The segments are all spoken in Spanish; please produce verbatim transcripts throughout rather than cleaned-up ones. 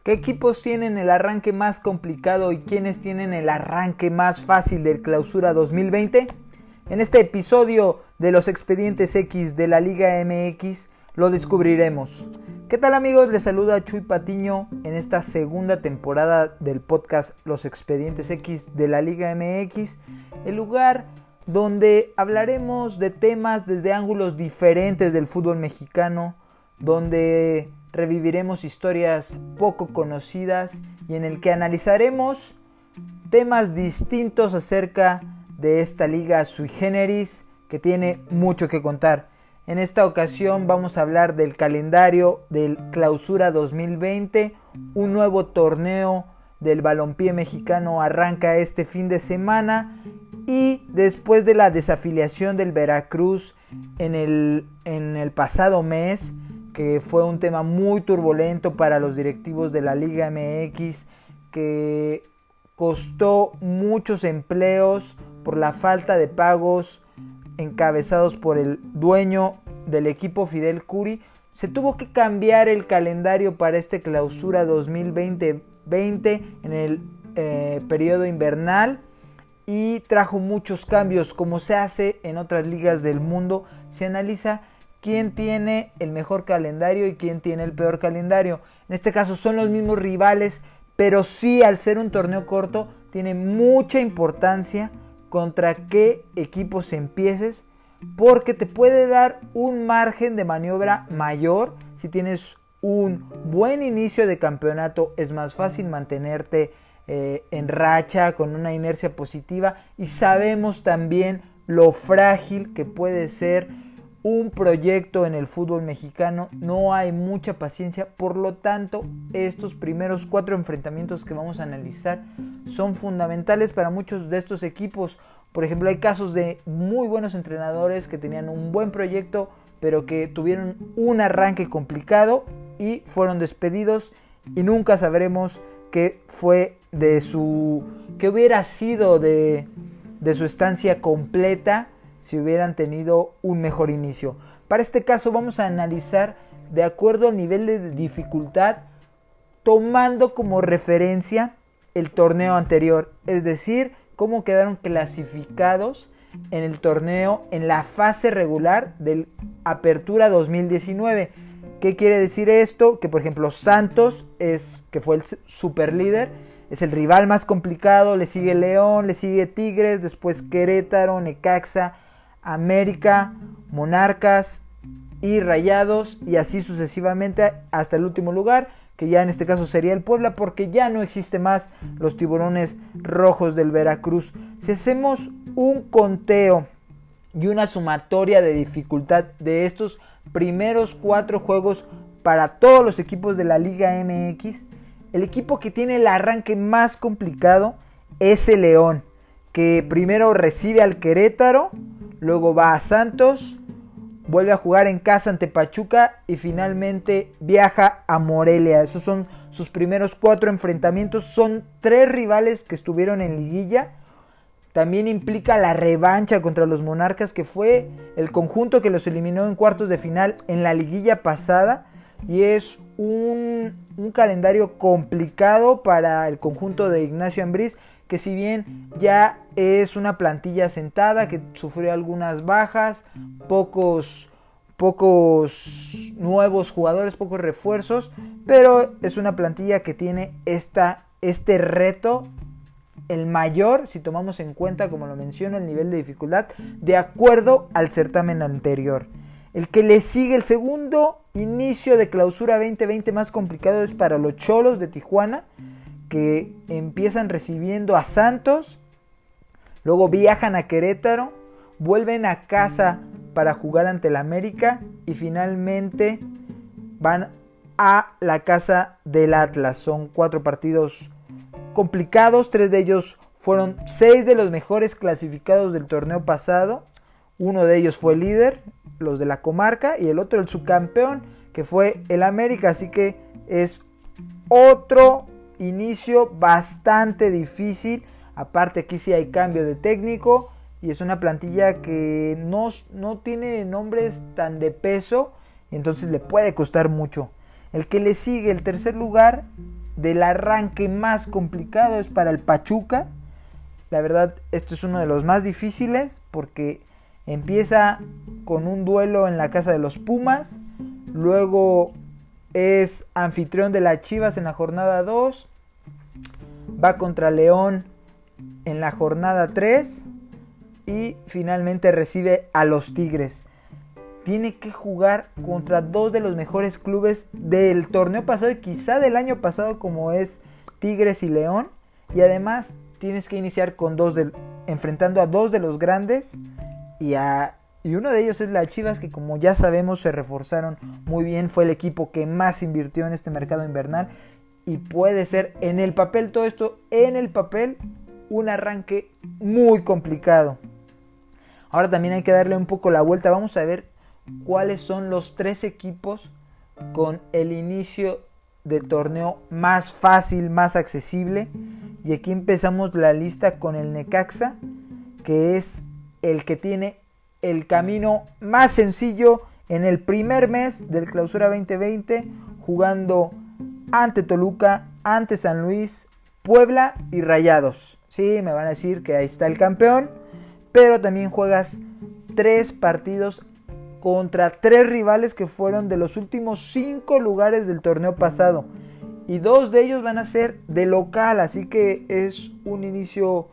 ¿Qué equipos tienen el arranque más complicado y quiénes tienen el arranque más fácil del Clausura dos mil veinte? En este episodio de los Expedientes X de la Liga M X lo descubriremos. ¿Qué tal, amigos? Les saluda Chuy Patiño en esta segunda temporada del podcast Los Expedientes X de la Liga M X, el lugar donde hablaremos de temas desde ángulos diferentes del fútbol mexicano, donde reviviremos historias poco conocidas y en el que analizaremos temas distintos acerca de esta liga sui generis que tiene mucho que contar. En esta ocasión vamos a hablar del calendario del Clausura dos mil veinte, un nuevo torneo del balompié mexicano arranca este fin de semana y después de la desafiliación del Veracruz en el, en el pasado mes, que fue un tema muy turbulento para los directivos de la Liga M X, que costó muchos empleos por la falta de pagos encabezados por el dueño del equipo, Fidel Curi. Se tuvo que cambiar el calendario para este Clausura dos mil veinte en el eh, periodo invernal y trajo muchos cambios, como se hace en otras ligas del mundo. Se analiza quién tiene el mejor calendario y quién tiene el peor calendario. En este caso son los mismos rivales, pero sí, al ser un torneo corto, tiene mucha importancia contra qué equipos empieces, porque te puede dar un margen de maniobra mayor. Si tienes un buen inicio de campeonato, es más fácil mantenerte eh, en racha con una inercia positiva, y sabemos también lo frágil que puede ser un proyecto en el fútbol mexicano. No hay mucha paciencia, por lo tanto estos primeros cuatro enfrentamientos que vamos a analizar son fundamentales para muchos de estos equipos. Por ejemplo, hay casos de muy buenos entrenadores que tenían un buen proyecto, pero que tuvieron un arranque complicado y fueron despedidos, y nunca sabremos qué fue de su, qué hubiera sido de, de su estancia completa si hubieran tenido un mejor inicio. Para este caso vamos a analizar de acuerdo al nivel de dificultad, tomando como referencia el torneo anterior, es decir, cómo quedaron clasificados en el torneo en la fase regular del Apertura dos mil diecinueve. ¿Qué quiere decir esto? Que por ejemplo Santos, es, que fue el super líder, es el rival más complicado, le sigue León, le sigue Tigres, después Querétaro, Necaxa, América, Monarcas y Rayados, y así sucesivamente hasta el último lugar, que ya en este caso sería el Puebla, porque ya no existe más los Tiburones Rojos del Veracruz. Si hacemos un conteo y una sumatoria de dificultad de estos primeros cuatro juegos para todos los equipos de la Liga M X, el equipo que tiene el arranque más complicado es el León, que primero recibe al Querétaro, luego va a Santos, vuelve a jugar en casa ante Pachuca y finalmente viaja a Morelia. Esos son sus primeros cuatro enfrentamientos. Son tres rivales que estuvieron en liguilla. También implica la revancha contra los Monarcas, que fue el conjunto que los eliminó en cuartos de final en la liguilla pasada. Y es un, un calendario complicado para el conjunto de Ignacio Ambriz, que si bien ya es una plantilla asentada, que sufrió algunas bajas, pocos, pocos nuevos jugadores, pocos refuerzos, pero es una plantilla que tiene esta, este reto, el mayor, si tomamos en cuenta, como lo menciono, el nivel de dificultad, de acuerdo al certamen anterior. El que le sigue, el segundo inicio de Clausura veinte veinte más complicado, es para los Cholos de Tijuana, que empiezan recibiendo a Santos, luego viajan a Querétaro, vuelven a casa para jugar ante el América y finalmente van a la casa del Atlas. Son cuatro partidos complicados, tres de ellos fueron seis de los mejores clasificados del torneo pasado. Uno de ellos fue el líder, los de la comarca, y el otro el subcampeón, que fue el América. Así que es otro inicio bastante difícil. Aparte, aquí sí hay cambio de técnico y es una plantilla que no, no tiene nombres tan de peso, y entonces le puede costar mucho. El que le sigue, el tercer lugar, del arranque más complicado es para el Pachuca. La verdad, esto es uno de los más difíciles porque empieza con un duelo en la casa de los Pumas, luego es anfitrión de las Chivas en la jornada dos, va contra León en la jornada tres y finalmente recibe a los Tigres. Tiene que jugar contra dos de los mejores clubes del torneo pasado y quizá del año pasado, como es Tigres y León, y además tienes que iniciar con dos del, enfrentando a dos de los grandes y a y uno de ellos es la Chivas, que como ya sabemos se reforzaron muy bien, fue el equipo que más invirtió en este mercado invernal y puede ser en el papel, todo esto en el papel, un arranque muy complicado. Ahora también hay que darle un poco la vuelta, vamos a ver cuáles son los tres equipos con el inicio de torneo más fácil, más accesible, y aquí empezamos la lista con el Necaxa, que es el que tiene el camino más sencillo en el primer mes del Clausura veinte veinte, jugando ante Toluca, ante San Luis, Puebla y Rayados. Sí, me van a decir que ahí está el campeón, pero también juegas tres partidos contra tres rivales que fueron de los últimos cinco lugares del torneo pasado, y dos de ellos van a ser de local, así que es un inicio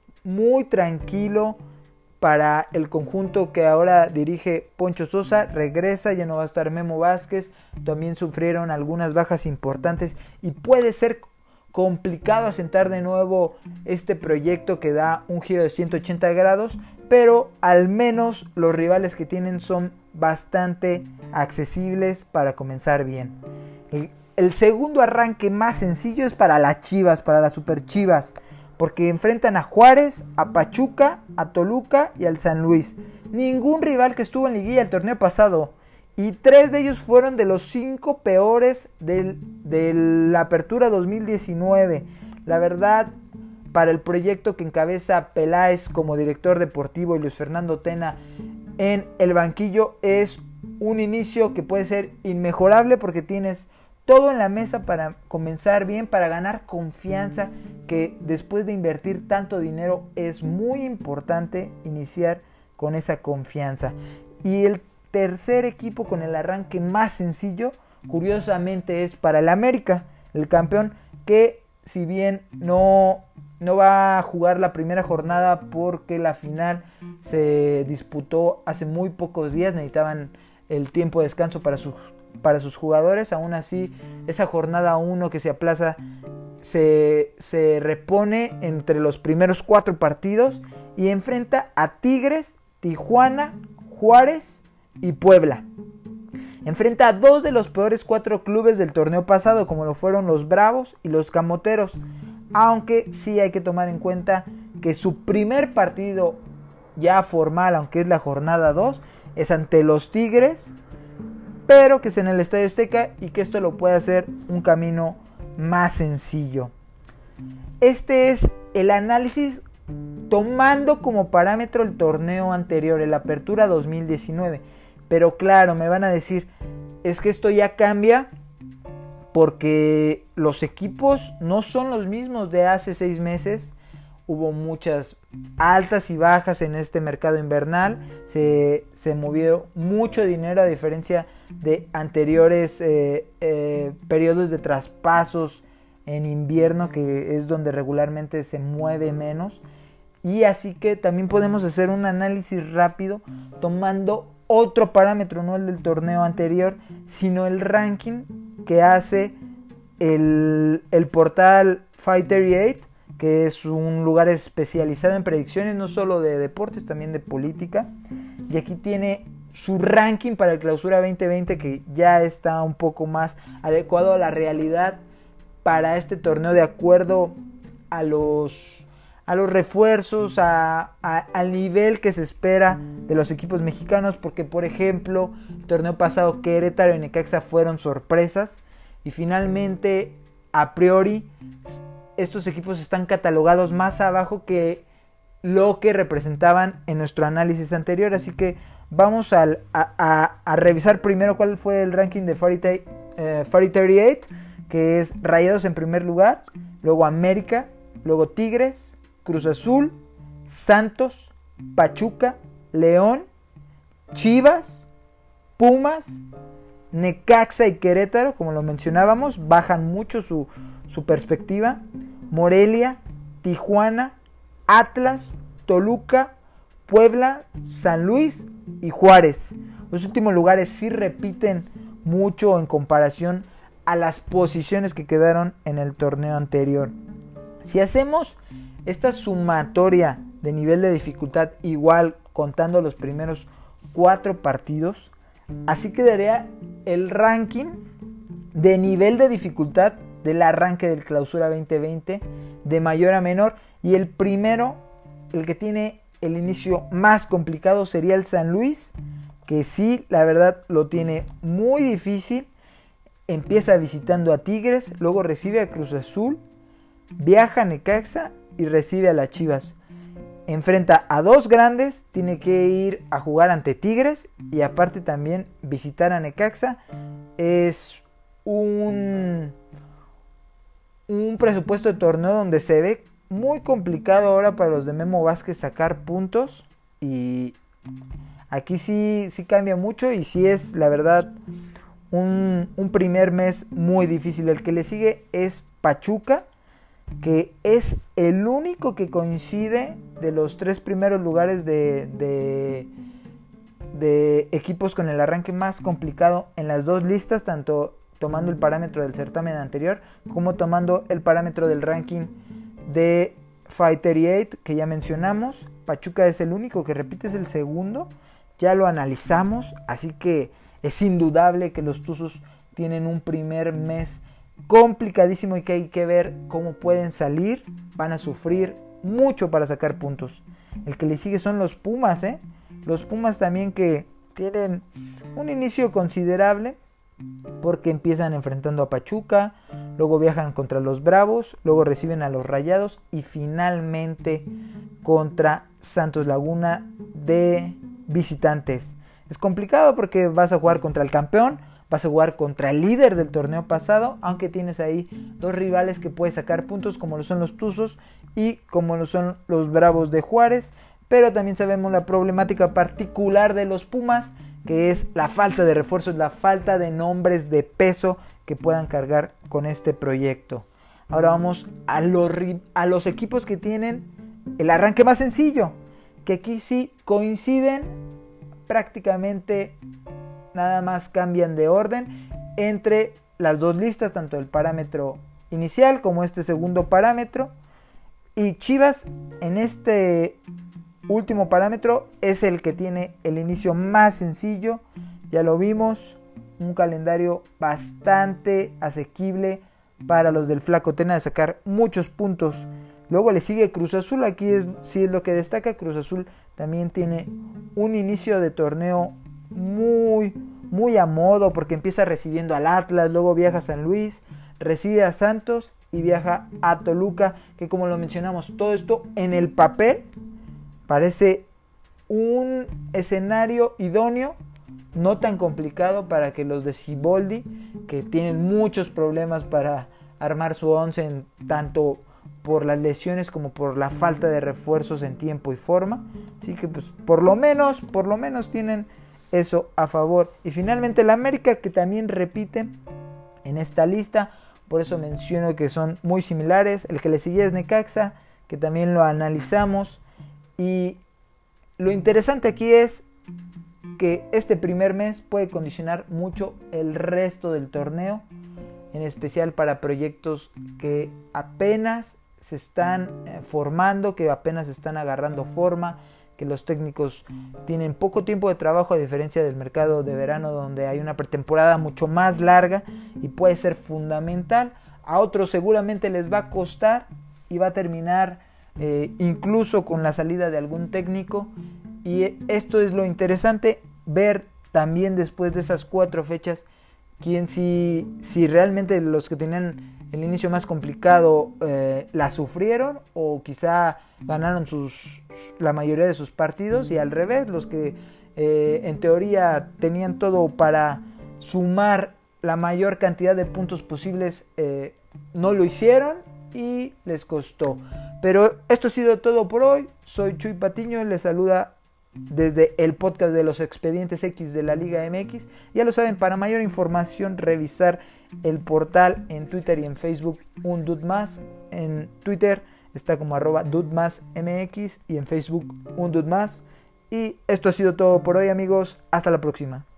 muy tranquilo para el conjunto que ahora dirige Poncho Sosa. Regresa, ya no va a estar Memo Vázquez, también sufrieron algunas bajas importantes y puede ser complicado asentar de nuevo este proyecto que da un giro de ciento ochenta grados, pero al menos los rivales que tienen son bastante accesibles para comenzar bien. El, el segundo arranque más sencillo es para las Chivas, para las Super Chivas, porque enfrentan a Juárez, a Pachuca, a Toluca y al San Luis. Ningún rival que estuvo en liguilla el torneo pasado, y tres de ellos fueron de los cinco peores del, de la apertura dos mil diecinueve. La verdad, para el proyecto que encabeza Peláez como director deportivo y Luis Fernando Tena en el banquillo, es un inicio que puede ser inmejorable porque tienes todo en la mesa para comenzar bien, para ganar confianza, que después de invertir tanto dinero es muy importante iniciar con esa confianza. Y el tercer equipo con el arranque más sencillo, curiosamente, es para el América, el campeón, que si bien no, no va a jugar la primera jornada porque la final se disputó hace muy pocos días, necesitaban el tiempo de descanso para sus para sus jugadores, aún así esa jornada uno que se aplaza se, se repone entre los primeros cuatro partidos y enfrenta a Tigres, Tijuana, Juárez y Puebla. Enfrenta a dos de los peores cuatro clubes del torneo pasado, como lo fueron los Bravos y los Camoteros, aunque sí hay que tomar en cuenta que su primer partido ya formal, aunque es la jornada dos, es ante los Tigres, pero que es en el Estadio Azteca y que esto lo puede hacer un camino más sencillo. Este es el análisis tomando como parámetro el torneo anterior, el Apertura dos mil diecinueve. Pero claro, me van a decir, es que esto ya cambia porque los equipos no son los mismos de hace seis meses. Hubo muchas altas y bajas en este mercado invernal. Se, se movió mucho dinero a diferencia de anteriores eh, eh, periodos de traspasos en invierno, que es donde regularmente se mueve menos. Y así que también podemos hacer un análisis rápido tomando otro parámetro, no el del torneo anterior, sino el ranking que hace el, el portal Fight treinta y ocho, que es un lugar especializado en predicciones, no solo de deportes, también de política. Y aquí tiene su ranking para el Clausura veinte veinte, que ya está un poco más adecuado a la realidad para este torneo, de acuerdo a los, a los refuerzos, a, a, al nivel que se espera de los equipos mexicanos. Porque, por ejemplo, el torneo pasado Querétaro y Necaxa fueron sorpresas, y finalmente, a priori, estos equipos están catalogados más abajo que lo que representaban en nuestro análisis anterior. Así que vamos a, a, a revisar primero cuál fue el ranking de Fight treinta y ocho, que es Rayados en primer lugar, luego América, luego Tigres, Cruz Azul, Santos, Pachuca, León, Chivas, Pumas, Necaxa y Querétaro, como lo mencionábamos, bajan mucho su, su perspectiva, Morelia, Tijuana, Atlas, Toluca, Puebla, San Luis y Juárez. Los últimos lugares sí repiten mucho en comparación a las posiciones que quedaron en el torneo anterior. Si hacemos esta sumatoria de nivel de dificultad igual contando los primeros cuatro partidos, así quedaría el ranking de nivel de dificultad del arranque del Clausura veinte veinte de mayor a menor, y el primero, el que tiene el inicio más complicado, sería el San Luis, que sí, la verdad lo tiene muy difícil. Empieza visitando a Tigres, luego recibe a Cruz Azul, viaja a Necaxa y recibe a las Chivas. Enfrenta a dos grandes, tiene que ir a jugar ante Tigres y aparte también visitar a Necaxa. Es un, un presupuesto de torneo donde se ve muy complicado ahora para los de Memo Vázquez sacar puntos, y aquí sí, sí cambia mucho y sí es la verdad un, un primer mes muy difícil. El que le sigue es Pachuca, que es el único que coincide de los tres primeros lugares de, de, de equipos con el arranque más complicado en las dos listas, tanto tomando el parámetro del certamen anterior como tomando el parámetro del ranking de Fight treinta y ocho que ya mencionamos. Pachuca es el único que repite, es el segundo, ya lo analizamos, así que es indudable que los Tuzos tienen un primer mes complicadísimo y que hay que ver cómo pueden salir. Van a sufrir mucho para sacar puntos. El que le sigue son los Pumas, ¿eh? Los Pumas también, que tienen un inicio considerable porque empiezan enfrentando a Pachuca, luego viajan contra los Bravos, luego reciben a los Rayados y finalmente contra Santos Laguna de visitantes. Es complicado porque vas a jugar contra el campeón, vas a jugar contra el líder del torneo pasado, aunque tienes ahí dos rivales que puedes sacar puntos, como lo son los Tuzos y como lo son los Bravos de Juárez. Pero también sabemos la problemática particular de los Pumas, que es la falta de refuerzos, la falta de nombres de peso que puedan cargar con este proyecto. Ahora vamos a los, a los equipos que tienen el arranque más sencillo, que aquí sí coinciden, prácticamente nada más cambian de orden entre las dos listas, tanto el parámetro inicial como este segundo parámetro. Y Chivas en este último parámetro es el que tiene el inicio más sencillo, ya lo vimos, un calendario bastante asequible para los del Flaco Tena de sacar muchos puntos. Luego le sigue Cruz Azul, aquí es, sí es lo que destaca. Cruz Azul también tiene un inicio de torneo muy, muy a modo, porque empieza recibiendo al Atlas, luego viaja a San Luis, recibe a Santos y viaja a Toluca, que como lo mencionamos, todo esto en el papel parece un escenario idóneo, no tan complicado para que los de Siboldi, que tienen muchos problemas para armar su once, en tanto por las lesiones como por la falta de refuerzos en tiempo y forma, así que pues por lo menos, por lo menos tienen eso a favor. Y finalmente el América, que también repite en esta lista, por eso menciono que son muy similares. El que le sigue es Necaxa, que también lo analizamos. Y lo interesante aquí es que este primer mes puede condicionar mucho el resto del torneo, en especial para proyectos que apenas se están formando, que apenas están agarrando forma, que los técnicos tienen poco tiempo de trabajo, a diferencia del mercado de verano, donde hay una pretemporada mucho más larga y puede ser fundamental. A otros seguramente les va a costar y va a terminar eh, incluso con la salida de algún técnico. Y esto es lo interesante, ver también después de esas cuatro fechas quién si, si realmente los que tenían el inicio más complicado eh, la sufrieron, o quizá ganaron sus, la mayoría de sus partidos, y al revés, los que eh, en teoría tenían todo para sumar la mayor cantidad de puntos posibles, eh, no lo hicieron y les costó. Pero esto ha sido todo por hoy. Soy Chuy Patiño y les saluda desde el podcast de los Expedientes X de la Liga M X. Ya lo saben, para mayor información revisar el portal en Twitter y en Facebook Un Dude Más. En Twitter está como arroba dudemásmx y en Facebook Un Dude Más. Y esto ha sido todo por hoy, amigos. Hasta la próxima.